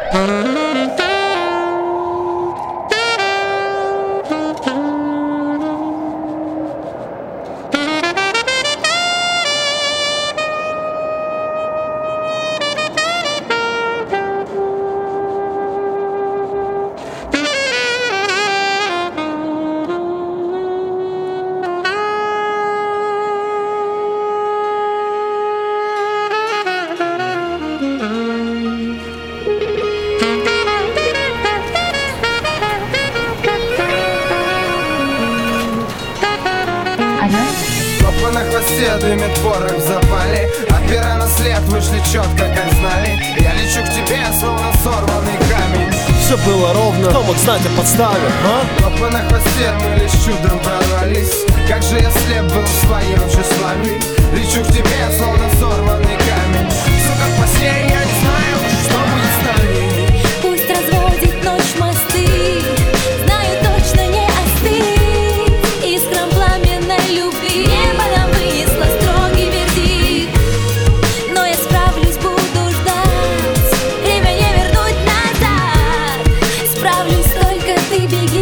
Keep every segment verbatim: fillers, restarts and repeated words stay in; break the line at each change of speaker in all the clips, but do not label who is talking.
Копы на хвосте дымит порох в запале, от пера на след вышли четко, как знали. Я лечу к тебе, словно сорванный камень.
Все было ровно, кто мог знать о подставе, а?
Копы на хвосте, мы лишь чудом прорвались. Как же я слеп был в своем тщеславии. Лечу к тебе, словно сорванный камень. Сука, в сне, я не знаю, что будет с нами.
Пусть разводит ночь мосты, знаю, точно не остыть искрам пламенной любви. Небо нам вынесло строгий вердикт, но я справлюсь, буду ждать. Время не вернуть назад. Справлюсь, только ты беги,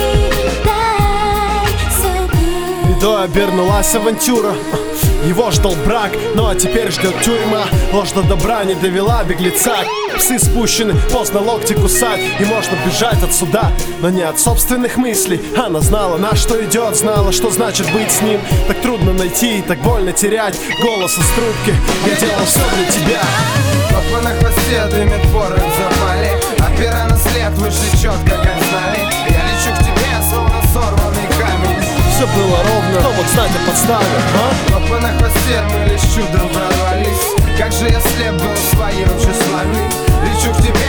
дай сюда.
Бедой обернулась авантюра. Его ждал брак, ну а теперь ждет тюрьма. Ложь до добра не довела беглеца. Псы спущены, поздно локти кусать. И можно бежать от суда, но не от собственных мыслей. Она знала, на что идет, знала, что значит быть с ним. Так трудно найти и так больно терять голос из трубки. Я делал все для тебя.
Копы на хвосте дымит порох в запале, от пера на след вышли четко, как знали. Я лечу к тебе, словно сорванный камень.
Все было ровно, кто мог знать о подставе, а?
Копы на хвосте, мы лишь чудом прорвались. Как же я слеп был в своем тщеславии. Лечу к тебе,